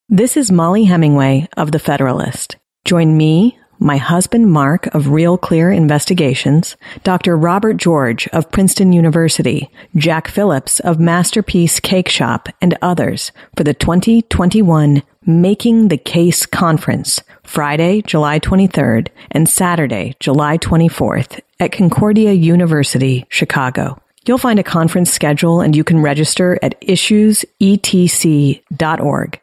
This is Molly Hemingway of The Federalist. Join me, my husband Mark of Real Clear Investigations, Dr. Robert George of Princeton University, Jack Phillips of Masterpiece Cake Shop, and others for the 2021 Making the Case Conference, Friday, July 23rd and Saturday, July 24th at Concordia University, Chicago. You'll find a conference schedule and you can register at issuesetc.org.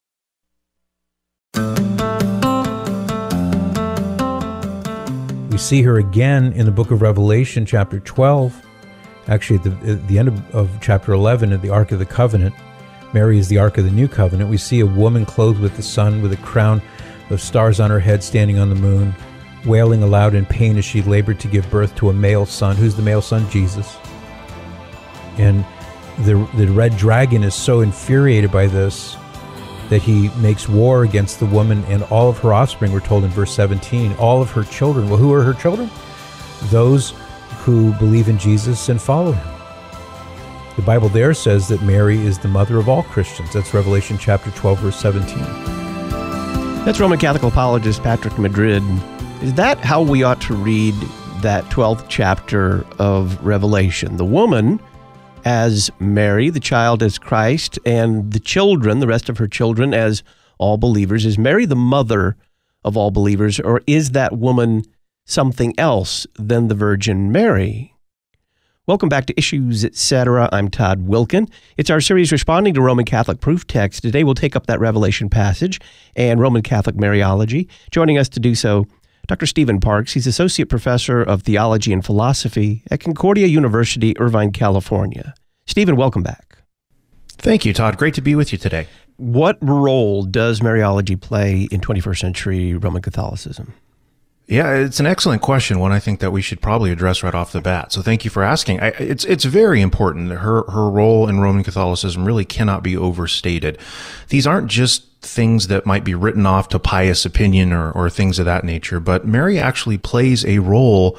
We see her again in the book of Revelation, chapter 12. Actually, at the end of chapter 11, at the Ark of the Covenant, Mary is the Ark of the New Covenant. We see a woman clothed with the sun, with a crown of stars on her head, standing on the moon, wailing aloud in pain as she labored to give birth to a male son. Who's the male son? Jesus. And the red dragon is so infuriated by this that he makes war against the woman and all of her offspring. We're told in verse 17, all of her children. Well, who are her children? Those who believe in Jesus and follow him. The Bible there says that Mary is the mother of all Christians. That's Revelation chapter 12, verse 17. That's Roman Catholic apologist Patrick Madrid. Is that how we ought to read that 12th chapter of Revelation? The woman as Mary, the child as Christ, and the children, the rest of her children, as all believers. Is Mary the mother of all believers, or is that woman something else than the Virgin Mary? Welcome back to Issues, Etc. I'm Todd Wilkin. It's our series responding to Roman Catholic proof text. Today we'll take up that Revelation passage and Roman Catholic Mariology. Joining us to do so, Dr. Stephen Parks. He's Associate Professor of Theology and Philosophy at Concordia University, Irvine, California. Stephen, welcome back. Thank you, Todd. Great to be with you today. What role does Mariology play in 21st century Roman Catholicism? Yeah, it's an excellent question, one I think that we should probably address right off the bat. So thank you for asking. It's very important. Her role in Roman Catholicism really cannot be overstated. These aren't just things that might be written off to pious opinion or things of that nature, but Mary actually plays a role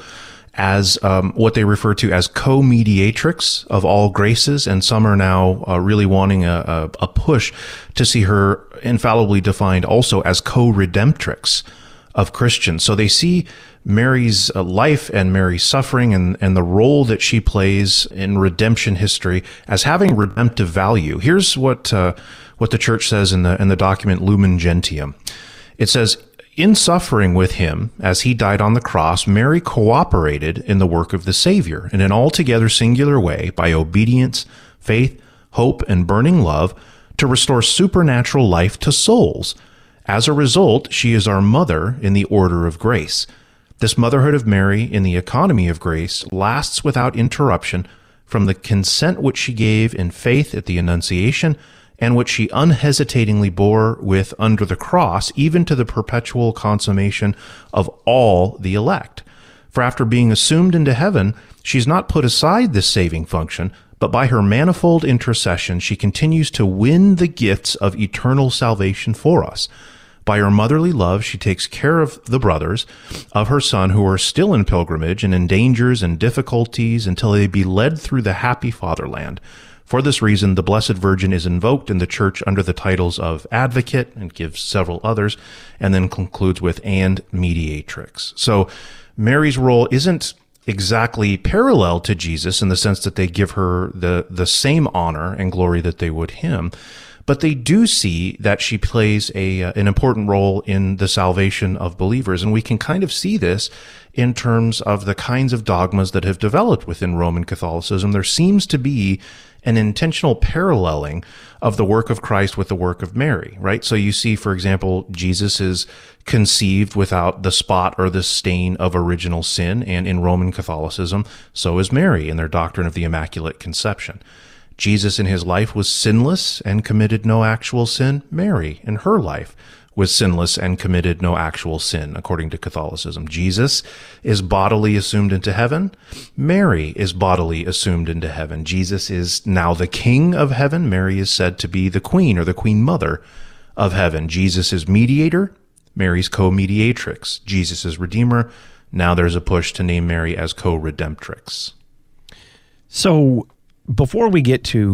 as what they refer to as co-mediatrix of all graces, and some are now really wanting a push to see her infallibly defined also as co-redemptrix of Christians. So they see Mary's life and Mary's suffering and the role that she plays in redemption history as having redemptive value. Here's what the Church says in the document Lumen Gentium. It says, in suffering with him as he died on the cross, Mary cooperated in the work of the Savior in an altogether singular way by obedience, faith, hope, and burning love to restore supernatural life to souls. As a result, she is our mother in the order of grace. This motherhood of Mary in the economy of grace lasts without interruption from the consent which she gave in faith at the Annunciation and which she unhesitatingly bore with under the cross, even to the perpetual consummation of all the elect. For after being assumed into heaven, she's not put aside this saving function, but by her manifold intercession, she continues to win the gifts of eternal salvation for us. By her motherly love, she takes care of the brothers of her Son who are still in pilgrimage and in dangers and difficulties until they be led through the happy fatherland. For this reason, the Blessed Virgin is invoked in the Church under the titles of Advocate, and gives several others, and then concludes with and Mediatrix. So Mary's role isn't exactly parallel to Jesus in the sense that they give her the same honor and glory that they would him, but they do see that she plays an important role in the salvation of believers. And we can kind of see this in terms of the kinds of dogmas that have developed within Roman Catholicism. There seems to be an intentional paralleling of the work of Christ with the work of Mary, right? So you see, for example, Jesus is conceived without the spot or the stain of original sin, and in Roman Catholicism, so is Mary in their doctrine of the Immaculate Conception. Jesus in his life was sinless and committed no actual sin. Mary in her life was sinless and committed no actual sin, according to Catholicism. Jesus is bodily assumed into heaven. Mary is bodily assumed into heaven. Jesus is now the King of heaven. Mary is said to be the Queen or the Queen Mother of heaven. Jesus is mediator. Mary's co-mediatrix. Jesus is Redeemer. Now there's a push to name Mary as co-redemptrix. So before we get to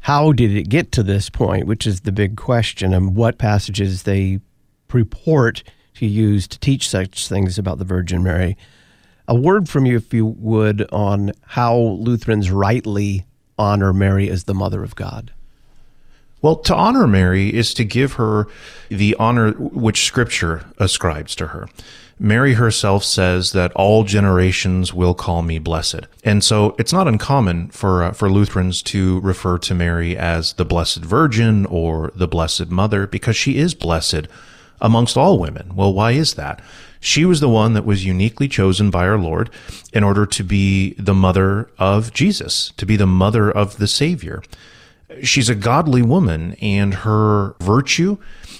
how did it get to this point, which is the big question, and what passages they purport to use to teach such things about the Virgin Mary. A word from you, if you would, on how Lutherans rightly honor Mary as the Mother of God. Well, to honor Mary is to give her the honor which Scripture ascribes to her. Mary herself says that all generations will call me blessed. And so it's not uncommon for Lutherans to refer to Mary as the Blessed Virgin or the Blessed Mother, because she is blessed amongst all women. Well, why is that? She was the one that was uniquely chosen by our Lord in order to be the mother of Jesus, to be the mother of the Savior. She's a godly woman, and her virtue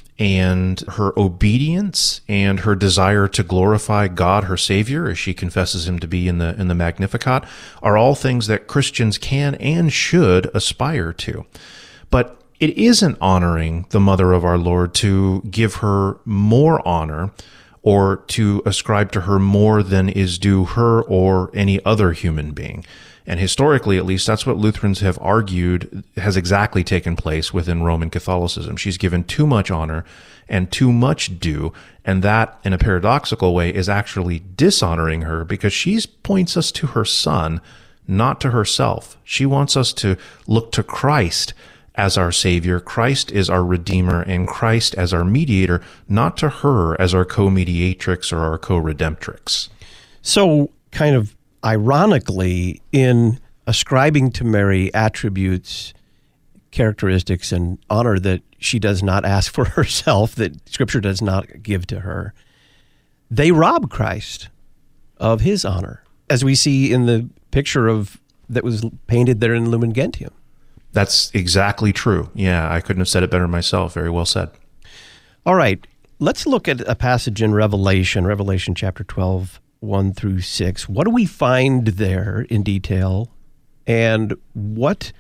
and her obedience and her desire to glorify God, her Savior, as she confesses him to be in the Magnificat, are all things that Christians can and should aspire to. But it isn't honoring the mother of our Lord to give her more honor or to ascribe to her more than is due her or any other human being. And historically, at least, that's what Lutherans have argued has exactly taken place within Roman Catholicism. She's given too much honor and too much due, and that, in a paradoxical way, is actually dishonoring her, because she points us to her Son, not to herself. She wants us to look to Christ as our Savior. Christ is our Redeemer, and Christ as our mediator, not to her as our co-mediatrix or our co-redemptrix. So, kind of ironically, in ascribing to Mary attributes, characteristics, and honor that she does not ask for herself, that Scripture does not give to her, they rob Christ of his honor, as we see in the picture that was painted there in Lumen Gentium. That's exactly true. Yeah, I couldn't have said it better myself. Very well said. All right, let's look at a passage in Revelation chapter 12, 1 through 6. What do we find there in detail, and what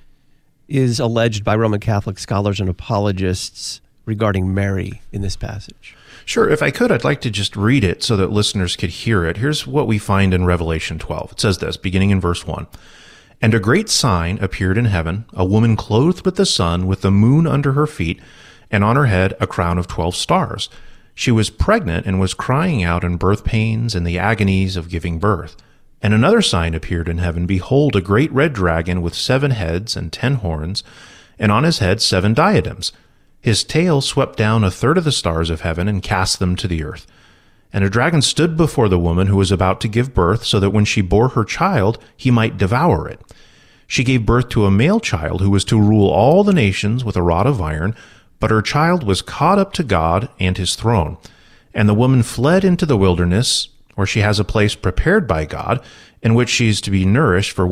is alleged by Roman Catholic scholars and apologists regarding Mary in this passage? Sure. If I could, I'd like to just read it so that listeners could hear it. Here's what we find in Revelation 12. It says this, beginning in verse 1. And a great sign appeared in heaven, a woman clothed with the sun, with the moon under her feet, and on her head a crown of 12 stars. She was pregnant and was crying out in birth pains and the agonies of giving birth. And another sign appeared in heaven. Behold, a great red dragon with 7 heads and 10 horns, and on his head 7 diadems. His tail swept down a third of the stars of heaven and cast them to the earth. And a dragon stood before the woman who was about to give birth, so that when she bore her child, he might devour it. She gave birth to a male child who was to rule all the nations with a rod of iron, but her child was caught up to God and his throne. And the woman fled into the wilderness, where she has a place prepared by God, in which she is to be nourished for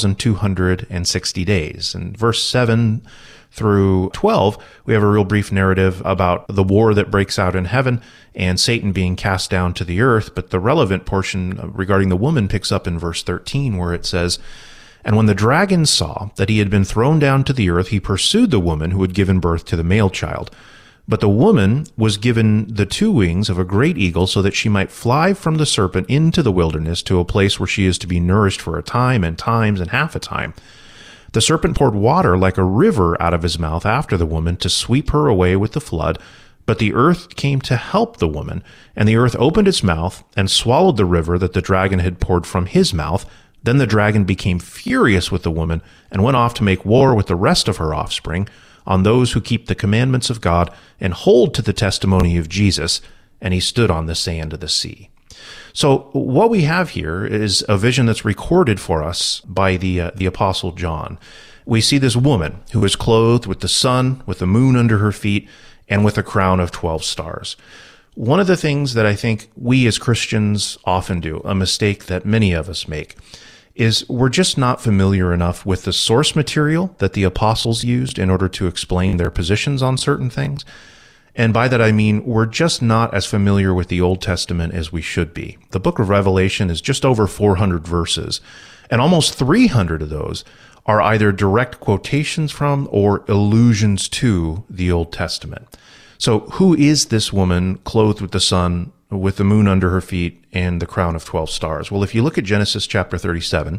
1,260 days. In verse 7 through 12, we have a real brief narrative about the war that breaks out in heaven and Satan being cast down to the earth. But the relevant portion regarding the woman picks up in verse 13, where it says, And when the dragon saw that he had been thrown down to the earth, he pursued the woman who had given birth to the male child. But the woman was given the 2 wings of a great eagle, so that she might fly from the serpent into the wilderness to a place where she is to be nourished for a time and times and half a time. The serpent poured water like a river out of his mouth after the woman to sweep her away with the flood. But the earth came to help the woman, and the earth opened its mouth and swallowed the river that the dragon had poured from his mouth. Then the dragon became furious with the woman and went off to make war with the rest of her offspring, on those who keep the commandments of God and hold to the testimony of Jesus, and he stood on the sand of the sea. So what we have here is a vision that's recorded for us by the Apostle John. We see this woman who is clothed with the sun, with the moon under her feet, and with a crown of 12 stars. One of the things that I think we as Christians often do, a mistake that many of us make, is we're just not familiar enough with the source material that the apostles used in order to explain their positions on certain things. And by that I mean we're just not as familiar with the Old Testament as we should be. The book of Revelation is just over 400 verses, and almost 300 of those are either direct quotations from or allusions to the Old Testament. So who is this woman clothed with the sun, with the moon under her feet, and the crown of 12 stars? Well, if you look at Genesis chapter 37,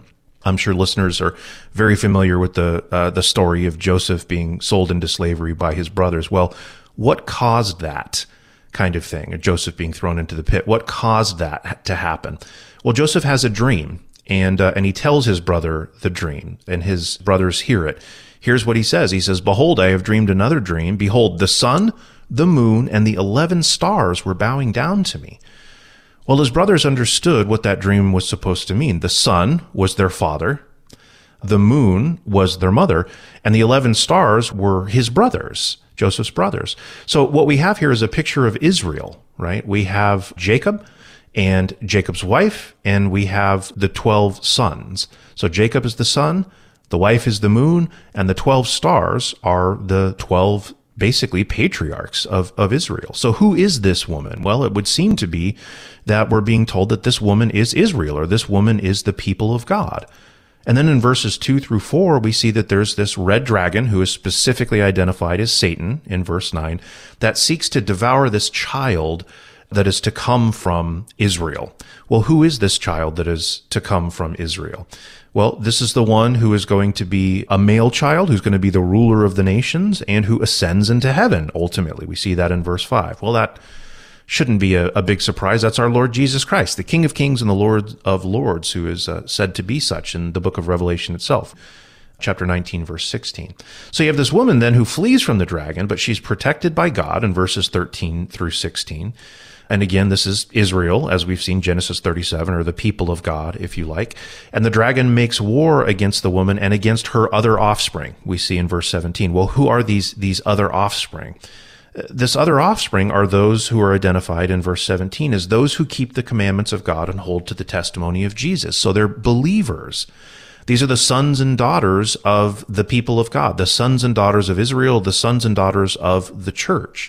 I'm sure listeners are very familiar with the story of Joseph being sold into slavery by his brothers. Well, what caused that kind of thing, Joseph being thrown into the pit? What caused that to happen? Well, Joseph has a dream, and he tells his brother the dream, and his brothers hear it. Here's what he says. He says, "Behold, I have dreamed another dream. Behold, the sun, the moon, and the 11 stars were bowing down to me." Well, his brothers understood what that dream was supposed to mean. The sun was their father, the moon was their mother, and the 11 stars were his brothers, Joseph's brothers. So what we have here is a picture of Israel, right? We have Jacob and Jacob's wife, and we have the 12 sons. So Jacob is the sun, the wife is the moon, and the 12 stars are the 12 basically patriarchs of Israel. So who is this woman? Well, it would seem to be that we're being told that this woman is Israel, or this woman is the people of God. And then in verses 2 through 4, we see that there's this red dragon who is specifically identified as Satan in verse 9 that seeks to devour this child that is to come from Israel. Well, who is this child that is to come from Israel? Well, this is the one who is going to be a male child, who's going to be the ruler of the nations, and who ascends into heaven, ultimately. We see that in verse 5. Well, that shouldn't be a big surprise. That's our Lord Jesus Christ, the King of Kings and the Lord of Lords, who is said to be such in the book of Revelation itself. Chapter 19, verse 16. So you have this woman then who flees from the dragon, but she's protected by God in verses 13 through 16. And again, this is Israel, as we've seen Genesis 37, or the people of God, if you like. And the dragon makes war against the woman and against her other offspring, we see in verse 17. Well, who are these other offspring? This other offspring are those who are identified in verse 17 as those who keep the commandments of God and hold to the testimony of Jesus. So they're believers. These are the sons and daughters of the people of God, the sons and daughters of Israel, the sons and daughters of the church.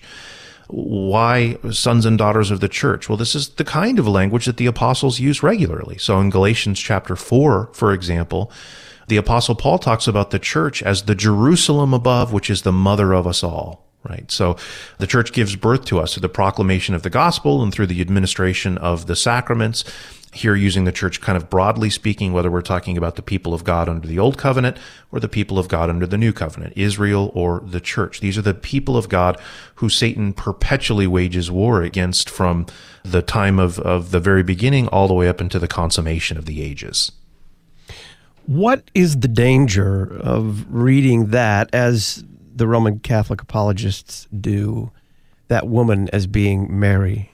Why sons and daughters of the church? Well, this is the kind of language that the apostles use regularly. So in Galatians chapter 4, for example, the apostle Paul talks about the church as the Jerusalem above, which is the mother of us all, right? So the church gives birth to us through the proclamation of the gospel and through the administration of the sacraments. Here, using the church kind of broadly speaking, whether we're talking about the people of God under the old covenant or the people of God under the new covenant, Israel or the church. These are the people of God who Satan perpetually wages war against from the time of the very beginning all the way up into the consummation of the ages. What is the danger of reading that, as the Roman Catholic apologists do, that woman as being Mary?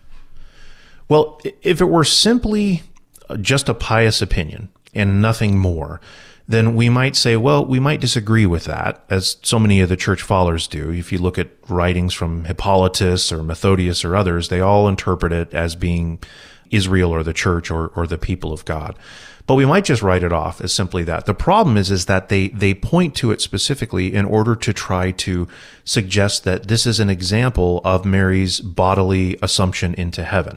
Well, if it were simply just a pious opinion and nothing more, then we might say, well, we might disagree with that, as so many of the church fathers do. If you look at writings from Hippolytus or Methodius or others, they all interpret it as being Israel or the church or the people of God. But we might just write it off as simply that. The problem is that they point to it specifically in order to try to suggest that this is an example of Mary's bodily assumption into heaven.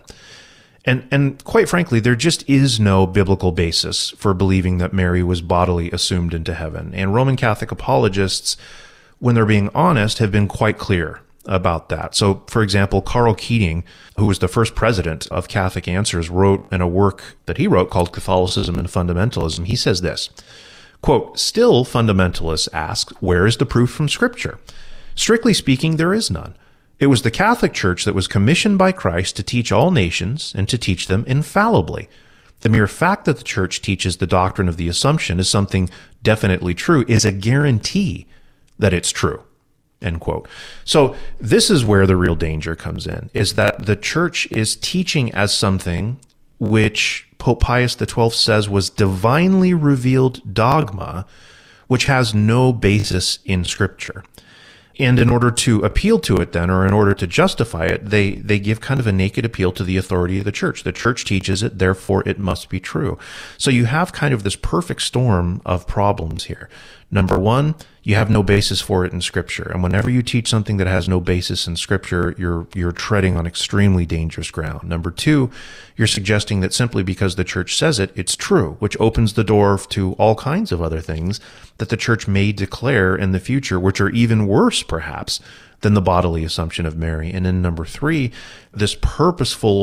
And quite frankly, there just is no biblical basis for believing that Mary was bodily assumed into heaven. And Roman Catholic apologists, when they're being honest, have been quite clear about that. So, for example, Karl Keating, who was the first president of Catholic Answers, wrote in a work that he wrote called Catholicism and Fundamentalism, he says this, quote, "Still, fundamentalists ask, where is the proof from Scripture? Strictly speaking, there is none. It was the Catholic Church that was commissioned by Christ to teach all nations and to teach them infallibly. The mere fact that the Church teaches the doctrine of the Assumption as something definitely true is a guarantee that it's true." End quote. So this is where the real danger comes in, is that the Church is teaching as something which Pope Pius XII says was divinely revealed dogma, which has no basis in Scripture. And in order to appeal to it then, or in order to justify it, they give kind of a naked appeal to the authority of the church. The church teaches it, therefore it must be true. So you have kind of this perfect storm of problems here. Number one, you have no basis for it in Scripture. And whenever you teach something that has no basis in Scripture, you're treading on extremely dangerous ground. Number two, you're suggesting that simply because the church says it, it's true, which opens the door to all kinds of other things that the church may declare in the future, which are even worse, perhaps, than the bodily assumption of Mary. And then number three, this purposeful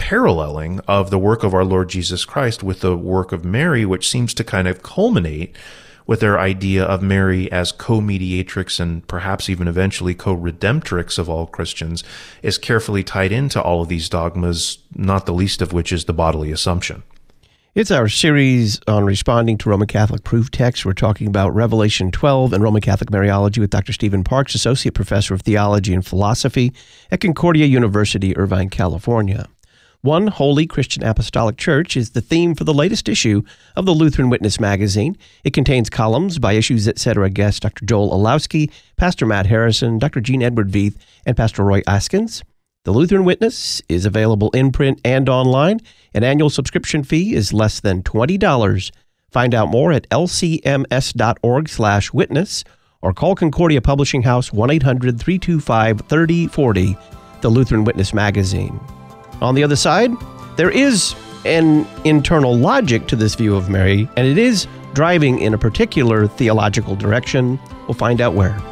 paralleling of the work of our Lord Jesus Christ with the work of Mary, which seems to kind of culminate with their idea of Mary as co-mediatrix and perhaps even eventually co-redemptrix of all Christians, is carefully tied into all of these dogmas, not the least of which is the bodily assumption. It's our series on responding to Roman Catholic proof texts. We're talking about Revelation 12 and Roman Catholic Mariology with Dr. Stephen Parks, Associate Professor of Theology and Philosophy at Concordia University, Irvine, California. One Holy Christian Apostolic Church is the theme for the latest issue of the Lutheran Witness magazine. It contains columns by Issues Etc. guests Dr. Joel Olowski, Pastor Matt Harrison, Dr. Jean Edward Veith, and Pastor Roy Askins. The Lutheran Witness is available in print and online. An annual subscription fee is less than $20. Find out more at lcms.org/witness or call Concordia Publishing House 1-800-325-3040, the Lutheran Witness magazine. On the other side, there is an internal logic to this view of Mary, and it is driving in a particular theological direction. We'll find out where.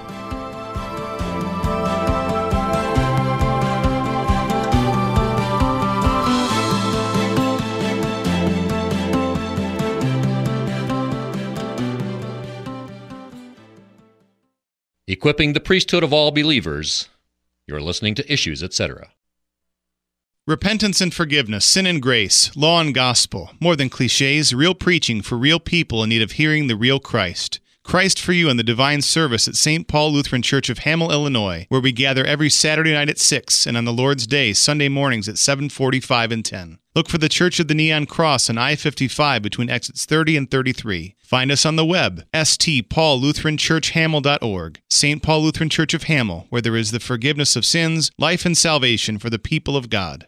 Equipping the priesthood of all believers. You're listening to Issues, Etc. Repentance and forgiveness, sin and grace, law and gospel. More than cliches, real preaching for real people in need of hearing the real Christ. Christ for you in the divine service at St. Paul Lutheran Church of Hamel, Illinois, where we gather every Saturday night at 6 and on the Lord's Day, Sunday mornings at 7:45 and 10. Look for the Church of the Neon Cross on I-55 between exits 30 and 33. Find us on the web, stpaullutheranchurchhamel.org. St. Paul Lutheran Church of Hamel, where there is the forgiveness of sins, life and salvation for the people of God.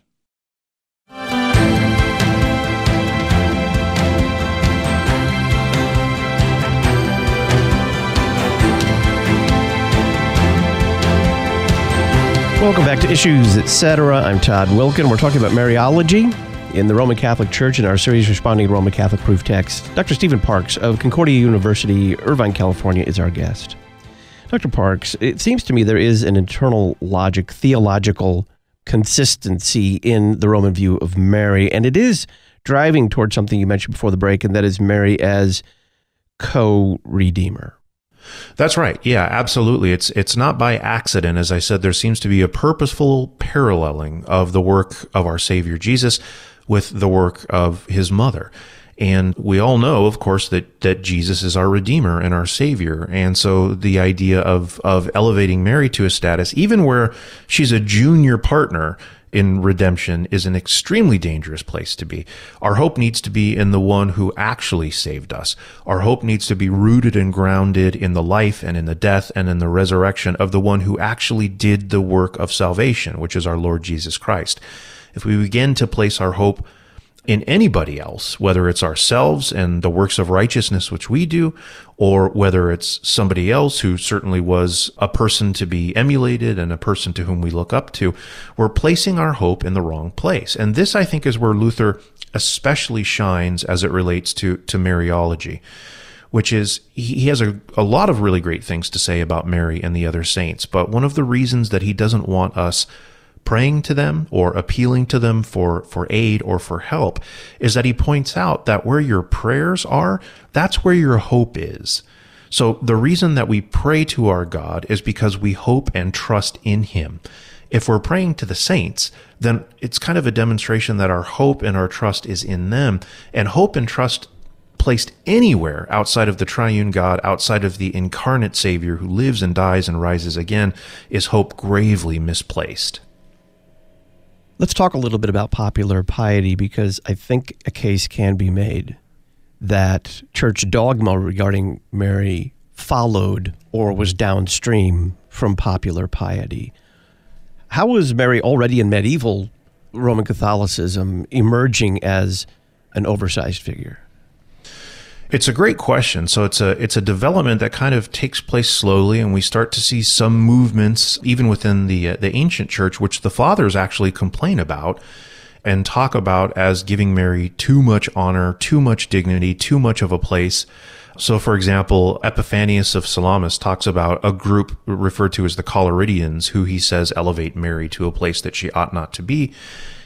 Welcome back to Issues, Etc. I'm Todd Wilkin. We're talking about Mariology in the Roman Catholic Church in our series responding to Roman Catholic proof texts. Dr. Stephen Parks of Concordia University, Irvine, California, is our guest. Dr. Parks, it seems to me there is an internal logic, theological consistency in the Roman view of Mary, and it is driving towards something you mentioned before the break, and that is Mary as co-redeemer. That's right. Yeah, absolutely. It's not by accident. As I said, there seems to be a purposeful paralleling of the work of our Savior Jesus with the work of his mother. And we all know, of course, that Jesus is our Redeemer and our Savior. And so the idea of elevating Mary to a status, even where she's a junior partner in redemption, is an extremely dangerous place to be. Our hope needs to be in the one who actually saved us. Our hope needs to be rooted and grounded in the life and in the death and in the resurrection of the one who actually did the work of salvation, which is our Lord Jesus Christ. If we begin to place our hope in anybody else, whether it's ourselves and the works of righteousness which we do, or whether it's somebody else who certainly was a person to be emulated and a person to whom we look up to, we're placing our hope in the wrong place. And this, I think, is where Luther especially shines as it relates to Mariology, which is he has a lot of really great things to say about Mary and the other saints, but one of the reasons that he doesn't want us praying to them or appealing to them for aid or for help is that he points out that where your prayers are, that's where your hope is. So the reason that we pray to our God is because we hope and trust in him. If we're praying to the saints, then it's kind of a demonstration that our hope and our trust is in them. And hope and trust placed anywhere outside of the triune God, outside of the incarnate Savior who lives and dies and rises again, is hope gravely misplaced. Let's talk a little bit about popular piety, because I think a case can be made that church dogma regarding Mary followed or was downstream from popular piety. How was Mary already in medieval Roman Catholicism emerging as an oversized figure? It's a great question. So it's a development that kind of takes place slowly, and we start to see some movements even within the ancient church, which the fathers actually complain about and talk about as giving Mary too much honor, too much dignity, too much of a place. So, for example, Epiphanius of Salamis talks about a group referred to as the Collyridians, who he says elevate Mary to a place that she ought not to be.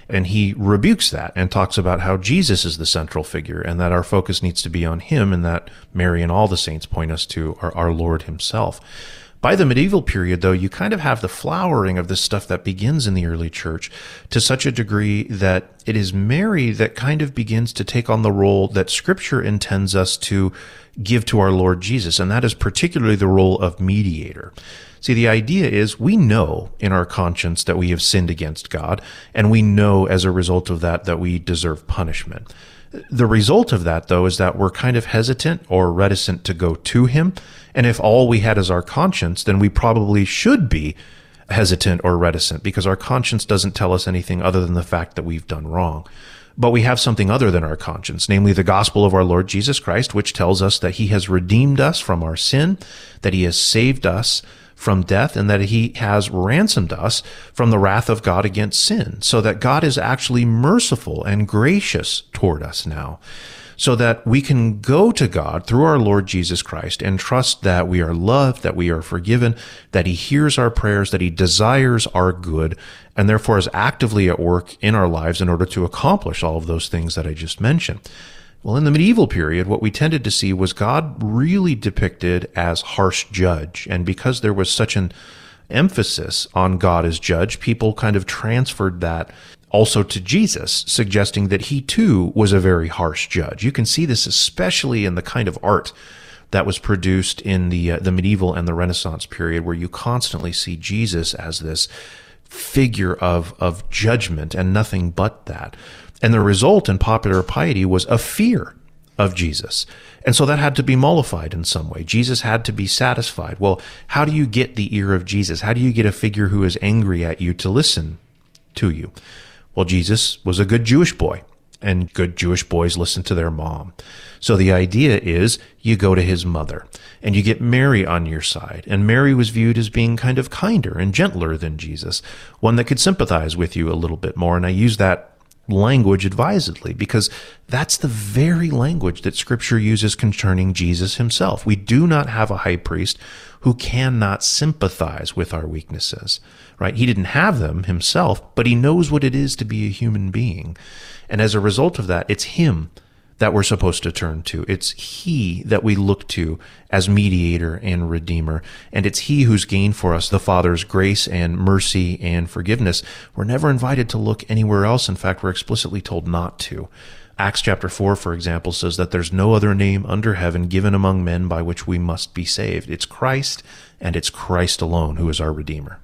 And he rebukes that and talks about how Jesus is the central figure and that our focus needs to be on him, and that Mary and all the saints point us to our Lord himself. By the medieval period, though, you kind of have the flowering of this stuff that begins in the early church to such a degree that it is Mary that kind of begins to take on the role that Scripture intends us to give to our Lord Jesus, and that is particularly the role of mediator. See, the idea is we know in our conscience that we have sinned against God, and we know as a result of that that we deserve punishment. The result of that, though, is that we're kind of hesitant or reticent to go to him. And if all we had is our conscience, then we probably should be hesitant or reticent because our conscience doesn't tell us anything other than the fact that we've done wrong. But we have something other than our conscience, namely the gospel of our Lord Jesus Christ, which tells us that he has redeemed us from our sin, that he has saved us from death, and that he has ransomed us from the wrath of God against sin, so that God is actually merciful and gracious toward us now, so that we can go to God through our Lord Jesus Christ and trust that we are loved, that we are forgiven, that he hears our prayers, that he desires our good, and therefore is actively at work in our lives in order to accomplish all of those things that I just mentioned. Well, in the medieval period, what we tended to see was God really depicted as harsh judge. And because there was such an emphasis on God as judge, people kind of transferred that also to Jesus, suggesting that he too was a very harsh judge. You can see this especially in the kind of art that was produced in the medieval and the Renaissance period, where you constantly see Jesus as this figure of judgment and nothing but that. And the result in popular piety was a fear of Jesus. And so that had to be mollified in some way. Jesus had to be satisfied. Well, how do you get the ear of Jesus? How do you get a figure who is angry at you to listen to you? Well, Jesus was a good Jewish boy, and good Jewish boys listen to their mom. So the idea is you go to his mother, and you get Mary on your side. And Mary was viewed as being kind of kinder and gentler than Jesus, one that could sympathize with you a little bit more. And I use that language advisedly because that's the very language that Scripture uses concerning Jesus himself. We do not have a high priest who cannot sympathize with our weaknesses, right? He didn't have them himself, but he knows what it is to be a human being. And as a result of that, it's him that we're supposed to turn to. It's he that we look to as mediator and redeemer. And it's he who's gained for us the Father's grace and mercy and forgiveness. We're never invited to look anywhere else. In fact, we're explicitly told not to. Acts chapter 4, for example, says that there's no other name under heaven given among men by which we must be saved. It's Christ, and it's Christ alone who is our Redeemer.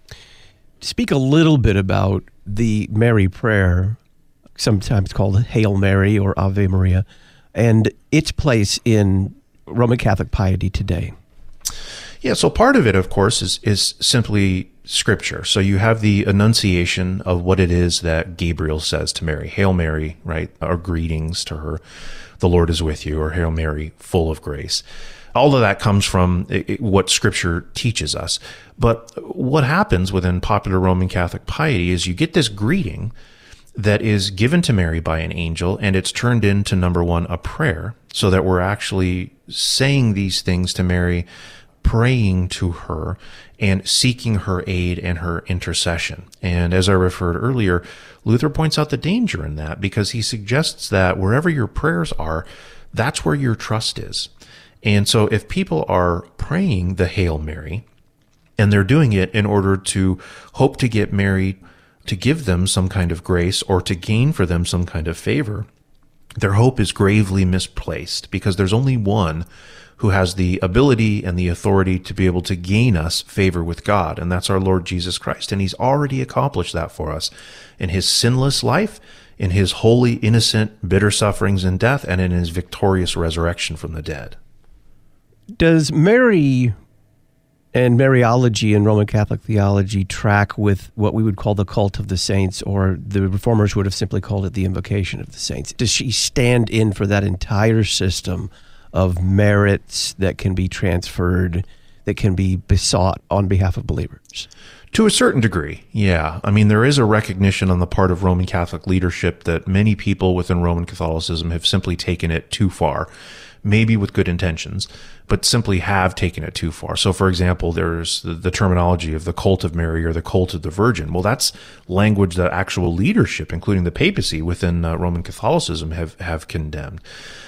Speak a little bit about the Mary prayer, sometimes called Hail Mary or Ave Maria, and its place in Roman Catholic piety today. Yeah, so part of it, of course, is simply Scripture. So you have the enunciation of what it is that Gabriel says to Mary. Hail Mary, right? Or greetings to her. The Lord is with you, or Hail Mary, full of grace. All of that comes from what Scripture teaches us. But what happens within popular Roman Catholic piety is you get this greeting that is given to Mary by an angel, and it's turned into, number one, a prayer, so that we're actually saying these things to Mary, praying to her, and seeking her aid and her intercession. And as I referred earlier, Luther points out the danger in that, because he suggests that wherever your prayers are, that's where your trust is. And so if people are praying the Hail Mary, and they're doing it in order to hope to get Mary to give them some kind of grace or to gain for them some kind of favor, their hope is gravely misplaced, because there's only one who has the ability and the authority to be able to gain us favor with God, and that's our Lord Jesus Christ. And he's already accomplished that for us in his sinless life, in his holy, innocent, bitter sufferings and death, and in his victorious resurrection from the dead. Does Mary and Mariology and Roman Catholic theology track with what we would call the cult of the saints, or the Reformers would have simply called it the invocation of the saints? Does she stand in for that entire system of merits that can be transferred, that can be besought on behalf of believers? To a certain degree, yeah. I mean, there is a recognition on the part of Roman Catholic leadership that many people within Roman Catholicism have simply taken it too far. maybe with good intentions, but simply have taken it too far. So, for example, there's the terminology of the cult of Mary or the cult of the Virgin. Well, that's language that actual leadership, including the papacy within Roman Catholicism, have condemned.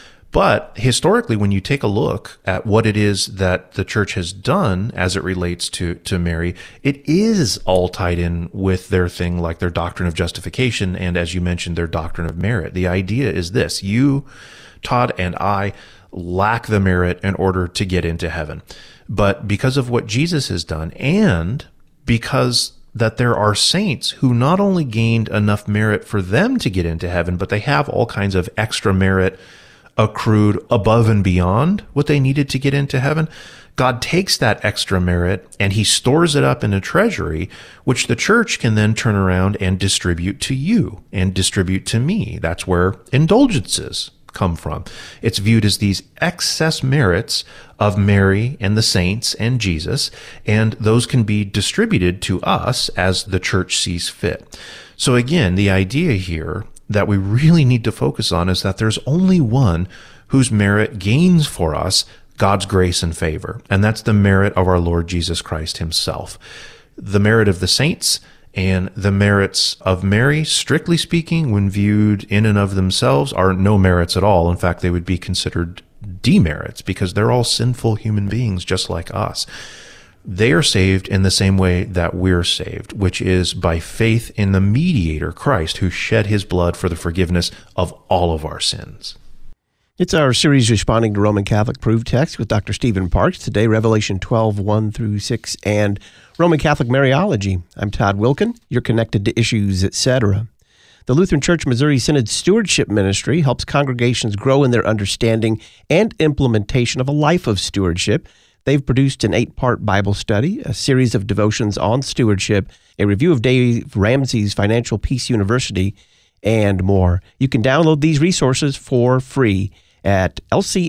But historically, when you take a look at what it is that the church has done as it relates to Mary, it is all tied in with their thing like their doctrine of justification and, as you mentioned, their doctrine of merit. The idea is this: you, Todd, and I lack the merit in order to get into heaven. But because of what Jesus has done, and because that there are saints who not only gained enough merit for them to get into heaven, but they have all kinds of extra merit accrued above and beyond what they needed to get into heaven, God takes that extra merit and he stores it up in a treasury, which the church can then turn around and distribute to you and distribute to me. That's where indulgences come from. It's viewed as these excess merits of Mary and the saints and Jesus, and those can be distributed to us as the church sees fit. So again, the idea here that we really need to focus on is that there's only one whose merit gains for us God's grace and favor, and that's the merit of our Lord Jesus Christ himself. The merit of the saints and the merits of Mary, strictly speaking, when viewed in and of themselves, are no merits at all. In fact, they would be considered demerits because they're all sinful human beings just like us. They are saved in the same way that we're saved, which is by faith in the mediator, Christ, who shed his blood for the forgiveness of all of our sins. It's our series responding to Roman Catholic Proof Text with Dr. Stephen Parks. Today, Revelation 12, 1 through 6, and Roman Catholic Mariology. I'm Todd Wilkin. You're connected to Issues, etc. The Lutheran Church Missouri Synod Stewardship Ministry helps congregations grow in their understanding and implementation of a life of stewardship. They've produced an 8-part Bible study, a series of devotions on stewardship, a review of Dave Ramsey's Financial Peace University, and more. You can download these resources for free at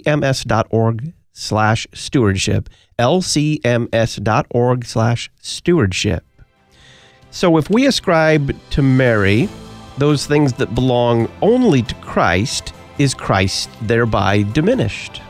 lcms.org/stewardship, lcms.org/stewardship. So if we ascribe to Mary those things that belong only to Christ, is Christ thereby diminished?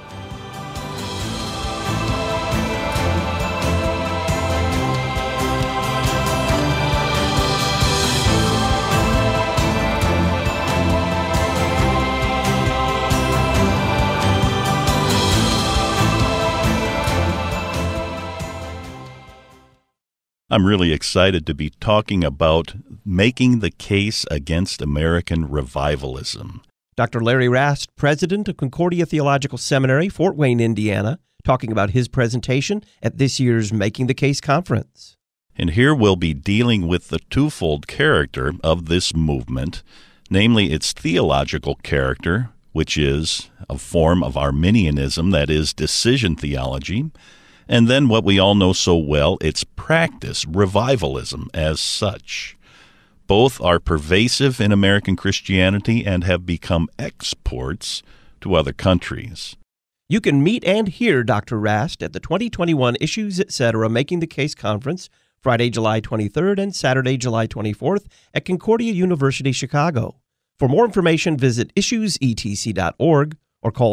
I'm really excited to be talking about making the case against American revivalism. Dr. Larry Rast, president of Concordia Theological Seminary, Fort Wayne, Indiana, talking about his presentation at this year's Making the Case conference. And here we'll be dealing with the twofold character of this movement, namely its theological character, which is a form of Arminianism, that is, decision theology, and then what we all know so well, its practice, revivalism as such. Both are pervasive in American Christianity and have become exports to other countries. You can meet and hear Dr. Rast at the 2021 Issues, Etc. Making the Case Conference, Friday, July 23rd and Saturday, July 24th at Concordia University, Chicago. For more information, visit issuesetc.org or call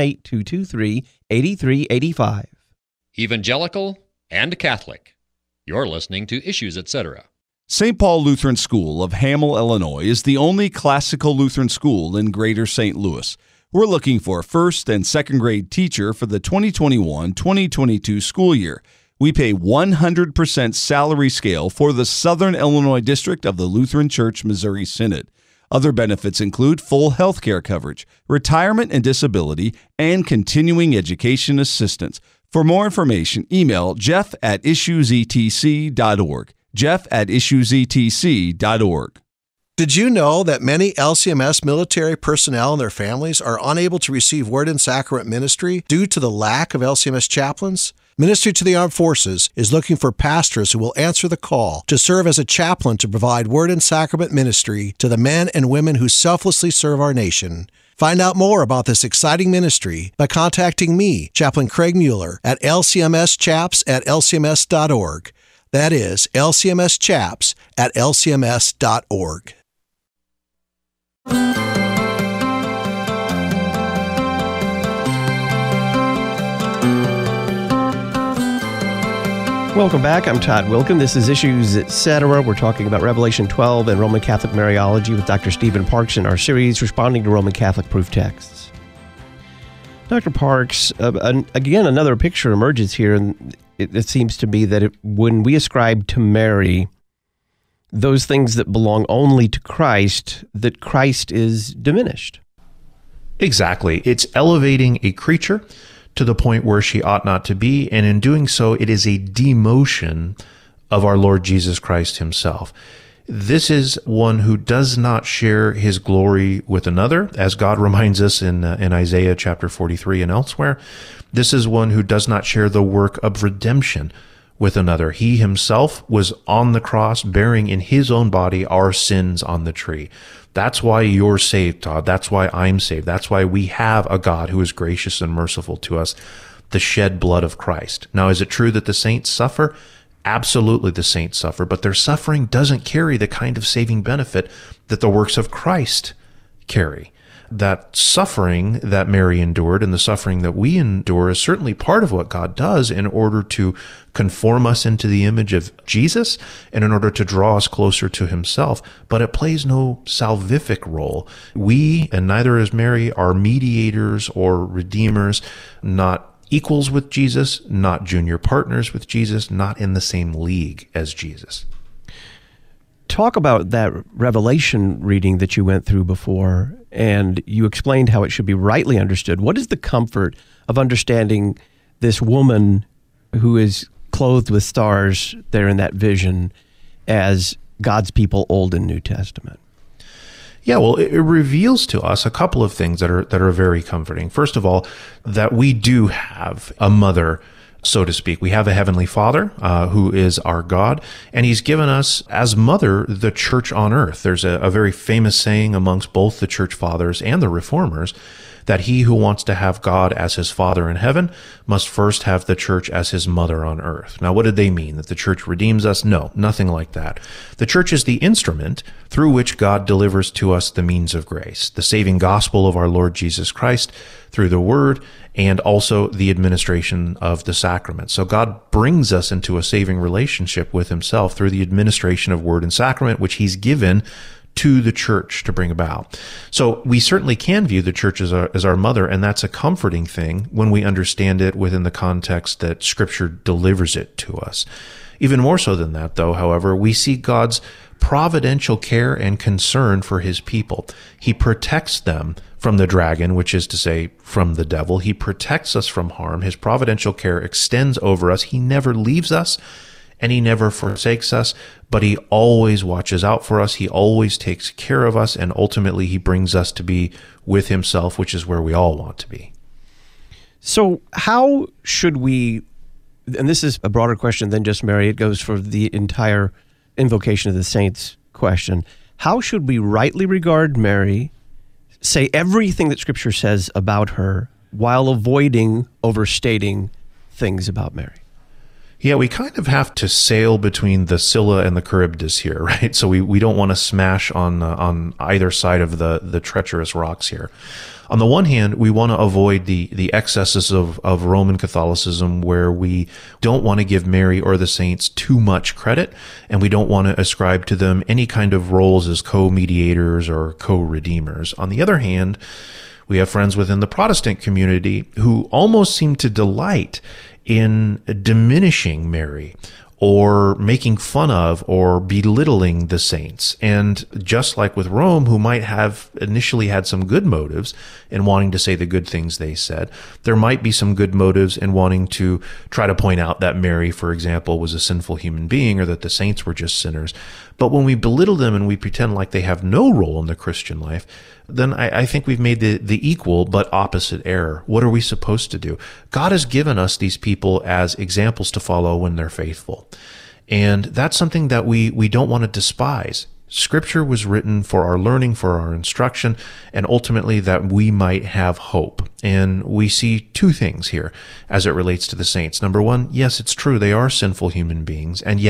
618-223-8385. Evangelical and Catholic. You're listening to Issues, Etc. St. Paul Lutheran School of Hamel, Illinois is the only classical Lutheran school in Greater St. Louis. We're looking for a first and second grade teacher for the 2021-2022 school year. We pay 100% salary scale for the Southern Illinois District of the Lutheran Church Missouri Synod. Other benefits include full health care coverage, retirement and disability, and continuing education assistance. For more information, email jeff@issuesetc.org. jeff@issuesetc.org. Did you know that many LCMS military personnel and their families are unable to receive Word and Sacrament ministry due to the lack of LCMS chaplains? Ministry to the Armed Forces is looking for pastors who will answer the call to serve as a chaplain to provide Word and Sacrament ministry to the men and women who selflessly serve our nation. Find out more about this exciting ministry by contacting me, Chaplain Craig Mueller, at lcmschaps@lcms.org. That is lcmschaps@lcms.org. Welcome back. I'm Todd Wilkin. This is Issues Etc. We're talking about Revelation 12 and Roman Catholic Mariology with Dr. Stephen Parks in our series Responding to Roman Catholic Proof Texts. Dr. Parks, again, another picture emerges here, and it seems to be that when we ascribe to Mary those things that belong only to Christ, that Christ is diminished. Exactly. It's elevating a creature to the point where she ought not to be, and in doing so, it is a demotion of our Lord Jesus Christ himself. This is one who does not share his glory with another, as God reminds us in Isaiah chapter 43 and elsewhere. This is one who does not share the work of redemption with another. He himself was on the cross, bearing in his own body our sins on the tree. That's why you're saved, Todd. That's why I'm saved. That's why we have a God who is gracious and merciful to us, the shed blood of Christ. Now, is it true that the saints suffer? Absolutely, the saints suffer, but their suffering doesn't carry the kind of saving benefit that the works of Christ carry. That suffering that Mary endured and the suffering that we endure is certainly part of what God does in order to conform us into the image of Jesus and in order to draw us closer to himself, but it plays no salvific role. We, and neither is Mary, are mediators or redeemers, not equals with Jesus, not junior partners with Jesus, not in the same league as Jesus. Talk about that Revelation reading that you went through before, and you explained how it should be rightly understood. What is the comfort of understanding this woman who is clothed with stars there in that vision as God's people, Old and New Testament? Yeah, well, it reveals to us a couple of things that are very comforting. First of all, that we do have a mother, so to speak. We have a Heavenly Father who is our God, and he's given us as mother the church on earth. There's a very famous saying amongst both the church fathers and the reformers that he who wants to have God as his father in heaven must first have the church as his mother on earth. Now, what did they mean? That the church redeems us? No, nothing like that. The church is the instrument through which God delivers to us the means of grace, the saving gospel of our Lord Jesus Christ through the word, and also the administration of the sacrament. So God brings us into a saving relationship with himself through the administration of word and sacrament, which he's given to the church to bring about. So we certainly can view the church as our mother, and that's a comforting thing when we understand it within the context that Scripture delivers it to us. Even more so than that, though, however, we see God's providential care and concern for his people. He protects them from the dragon, which is to say, from the devil. He protects us from harm. His providential care extends over us. He never leaves us, and he never forsakes us, but he always watches out for us. He always takes care of us, and ultimately he brings us to be with himself, which is where we all want to be. So how should we, and this is a broader question than just Mary, it goes for the entire invocation of the saints question. How should we rightly regard Mary, say everything that Scripture says about her, while avoiding overstating things about Mary? Yeah, we kind of have to sail between the Scylla and the Charybdis here, right? So we don't want to smash on either side of the treacherous rocks here. On the one hand, we want to avoid the excesses of Roman Catholicism, where we don't want to give Mary or the saints too much credit, and we don't want to ascribe to them any kind of roles as co-mediators or co-redeemers. On the other hand, we have friends within the Protestant community who almost seem to delight in diminishing Mary or making fun of or belittling the saints. And just like with Rome, who might have initially had some good motives in wanting to say the good things they said, there might be some good motives in wanting to try to point out that Mary, for example, was a sinful human being, or that the saints were just sinners. But when we belittle them and we pretend like they have no role in the Christian life, then I think we've made the equal but opposite error. What are we supposed to do? God has given us these people as examples to follow when they're faithful. And that's something that we don't want to despise. Scripture was written for our learning, for our instruction, and ultimately that we might have hope. And we see two things here as it relates to the saints. Number one, yes, it's true, they are sinful human beings, and yet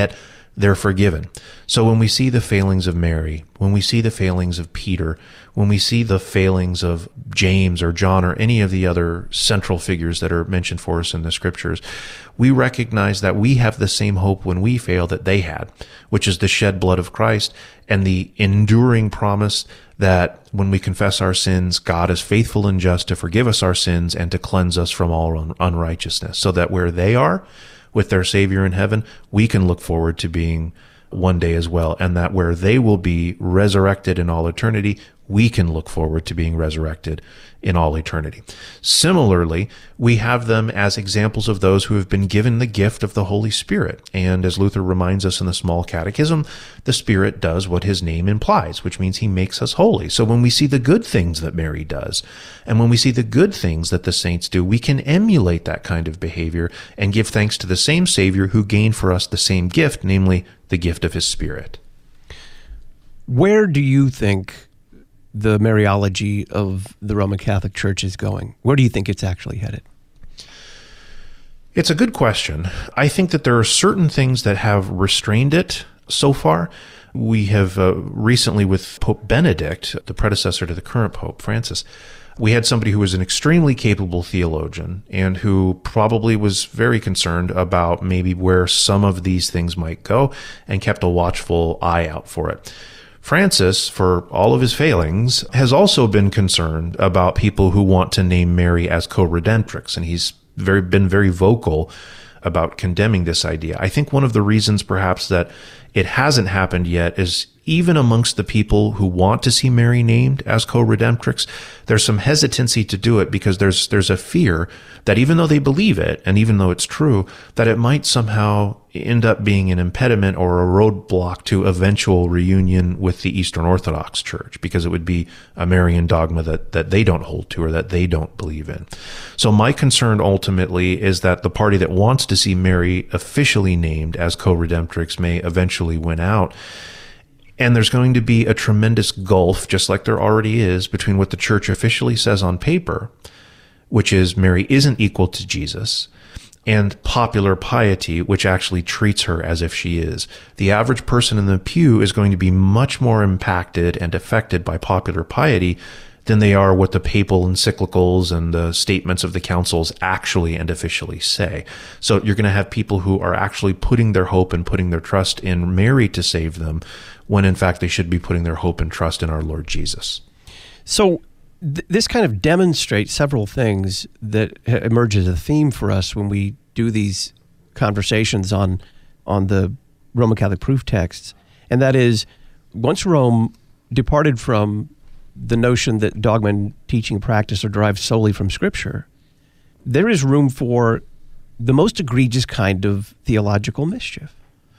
they're forgiven. So when we see the failings of Mary, when we see the failings of Peter, when we see the failings of James or John or any of the other central figures that are mentioned for us in the scriptures, we recognize that we have the same hope when we fail that they had, which is the shed blood of Christ and the enduring promise that when we confess our sins, God is faithful and just to forgive us our sins and to cleanse us from all unrighteousness, so that where they are with their Savior in heaven, we can look forward to being one day as well, and that where they will be resurrected in all eternity, we can look forward to being resurrected in all eternity. Similarly, we have them as examples of those who have been given the gift of the Holy Spirit. And as Luther reminds us in the Small Catechism, the Spirit does what his name implies, which means he makes us holy. So when we see the good things that Mary does, and when we see the good things that the saints do, we can emulate that kind of behavior and give thanks to the same Savior who gained for us the same gift, namely the gift of his Spirit. Where do you think the Mariology of the Roman Catholic Church is going? Where do you think it's actually headed? It's a good question. I think that there are certain things that have restrained it so far. We have recently, with Pope Benedict, the predecessor to the current Pope Francis, we had somebody who was an extremely capable theologian and who probably was very concerned about maybe where some of these things might go and kept a watchful eye out for it. Francis, for all of his failings, has also been concerned about people who want to name Mary as co-redemptrix, and he's been very vocal about condemning this idea. I think one of the reasons perhaps that it hasn't happened yet is even amongst the people who want to see Mary named as co-redemptrix, there's some hesitancy to do it because there's a fear that even though they believe it, and even though it's true, that it might somehow end up being an impediment or a roadblock to eventual reunion with the Eastern Orthodox Church, because it would be a Marian dogma that they don't hold to or that they don't believe in. So my concern ultimately is that the party that wants to see Mary officially named as co-redemptrix may eventually win out. And there's going to be a tremendous gulf, just like there already is, between what the church officially says on paper, which is Mary isn't equal to Jesus, and popular piety, which actually treats her as if she is. The average person in the pew is going to be much more impacted and affected by popular piety than they are what the papal encyclicals and the statements of the councils actually and officially say. So you're going to have people who are actually putting their hope and putting their trust in Mary to save them, when in fact they should be putting their hope and trust in our Lord Jesus. So this kind of demonstrates several things that emerge as a theme for us when we do these conversations on the Roman Catholic proof texts. And that is, once Rome departed from the notion that dogma and teaching and practice are derived solely from Scripture, there is room for the most egregious kind of theological mischief.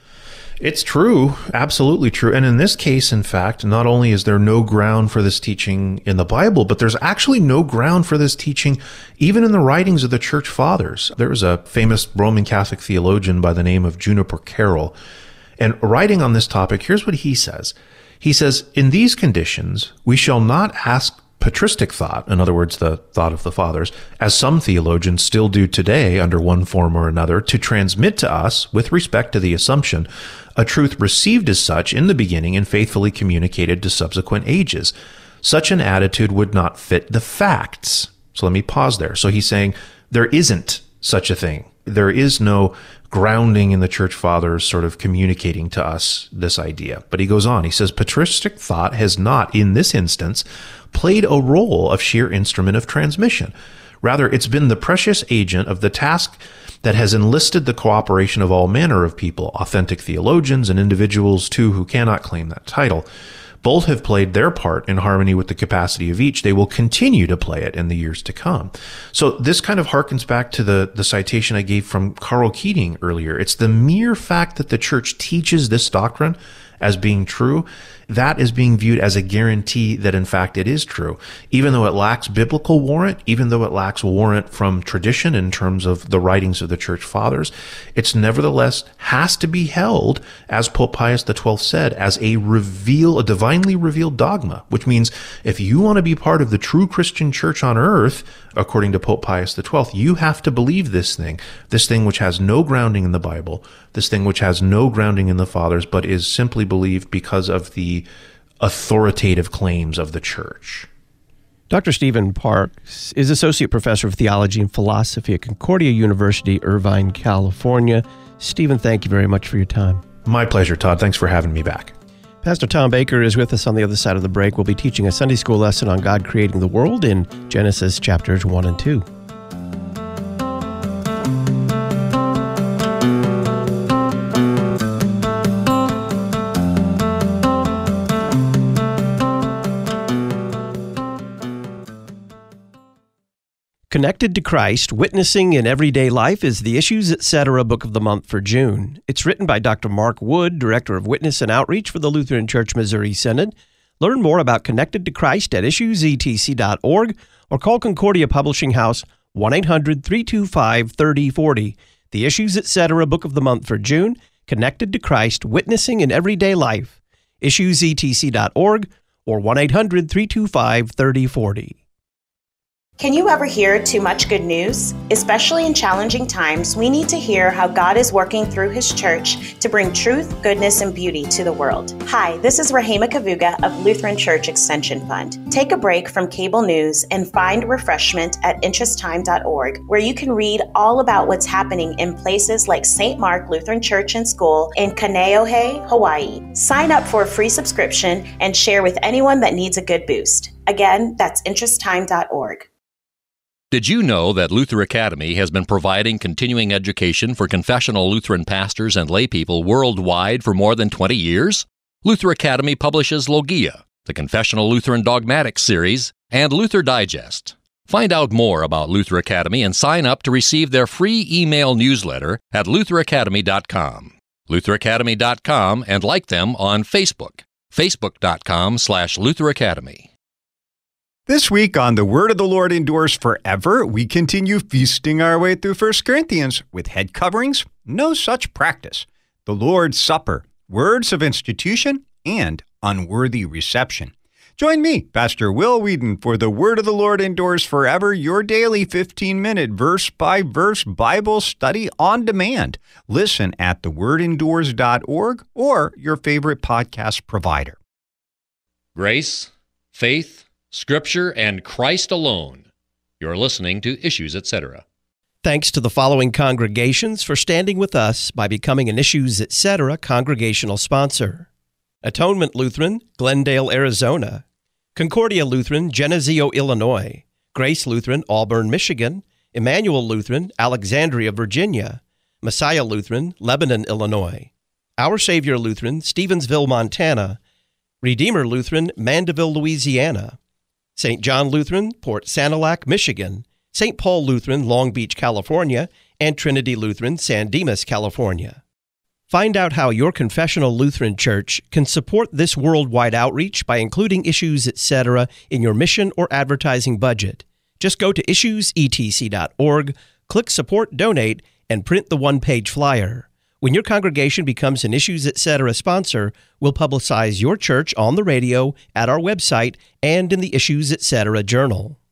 It's true, absolutely true. And in this case, in fact, not only is there no ground for this teaching in the Bible, but there's actually no ground for this teaching even in the writings of the Church Fathers. There was a famous Roman Catholic theologian by the name of Juniper Carroll, and writing on this topic, here's what he says. He says, "In these conditions, we shall not ask patristic thought, in other words, the thought of the fathers, as some theologians still do today under one form or another, to transmit to us, with respect to the assumption, a truth received as such in the beginning and faithfully communicated to subsequent ages. Such an attitude would not fit the facts." So let me pause there. So he's saying there isn't such a thing. There is no grounding in the Church Fathers sort of communicating to us this idea. But he goes on, he says, patristic thought has not, in this instance, played a role of sheer instrument of transmission. Rather, it's been the precious agent of the task that has enlisted the cooperation of all manner of people, authentic theologians and individuals, too, who cannot claim that title. Both have played their part in harmony with the capacity of each. They will continue to play it in the years to come. So this kind of harkens back to the citation I gave from Karl Keating earlier. It's the mere fact that the church teaches this doctrine as being true that is being viewed as a guarantee that in fact it is true. Even though it lacks biblical warrant, even though it lacks warrant from tradition in terms of the writings of the church fathers, it's nevertheless has to be held, as Pope Pius XII said, as a divinely revealed dogma, which means if you want to be part of the true Christian church on earth, according to Pope Pius XII, you have to believe this thing which has no grounding in the Bible, this thing which has no grounding in the fathers, but is simply believed because of the authoritative claims of the church. Dr. Stephen Parks is Associate Professor of Theology and Philosophy at Concordia University, Irvine, California. Stephen, thank you very much for your time. My pleasure, Todd. Thanks for having me back. Pastor Tom Baker is with us on the other side of the break. We'll be teaching a Sunday school lesson on God creating the world in Genesis chapters 1 and 2. Connected to Christ, Witnessing in Everyday Life is the Issues Etc. Book of the Month for June. It's written by Dr. Mark Wood, Director of Witness and Outreach for the Lutheran Church Missouri Synod. Learn more about Connected to Christ at issuesetc.org or call Concordia Publishing House 1-800-325-3040. The Issues Etc. Book of the Month for June, Connected to Christ, Witnessing in Everyday Life. issuesetc.org or 1-800-325-3040. Can you ever hear too much good news? Especially in challenging times, we need to hear how God is working through His church to bring truth, goodness, and beauty to the world. Hi, this is Rahema Kavuga of Lutheran Church Extension Fund. Take a break from cable news and find refreshment at interesttime.org, where you can read all about what's happening in places like St. Mark Lutheran Church and School in Kaneohe, Hawaii. Sign up for a free subscription and share with anyone that needs a good boost. Again, that's interesttime.org. Did you know that Luther Academy has been providing continuing education for confessional Lutheran pastors and laypeople worldwide for more than 20 years? Luther Academy publishes Logia, the Confessional Lutheran Dogmatics series, and Luther Digest. Find out more about Luther Academy and sign up to receive their free email newsletter at lutheracademy.com. lutheracademy.com, and like them on Facebook, facebook.com/Luther Academy. This week on The Word of the Lord Endures Forever, we continue feasting our way through 1 Corinthians with head coverings, no such practice, the Lord's Supper, words of institution, and unworthy reception. Join me, Pastor Will Whedon, for The Word of the Lord Endures Forever, your daily 15-minute verse-by-verse Bible study on demand. Listen at thewordendures.org or your favorite podcast provider. Grace, faith, Scripture, and Christ alone. You're listening to Issues Etc. Thanks to the following congregations for standing with us by becoming an Issues Etc. congregational sponsor: Atonement Lutheran, Glendale, Arizona; Concordia Lutheran, Geneseo, Illinois; Grace Lutheran, Auburn, Michigan; Emmanuel Lutheran, Alexandria, Virginia; Messiah Lutheran, Lebanon, Illinois; Our Savior Lutheran, Stevensville, Montana; Redeemer Lutheran, Mandeville, Louisiana; St. John Lutheran, Port Sanilac, Michigan; St. Paul Lutheran, Long Beach, California; and Trinity Lutheran, San Dimas, California. Find out how your confessional Lutheran church can support this worldwide outreach by including Issues Etc. in your mission or advertising budget. Just go to issuesetc.org, click Support Donate, and print the one-page flyer. When your congregation becomes an Issues Etc. sponsor, we'll publicize your church on the radio, at our website, and in the Issues Etc. journal.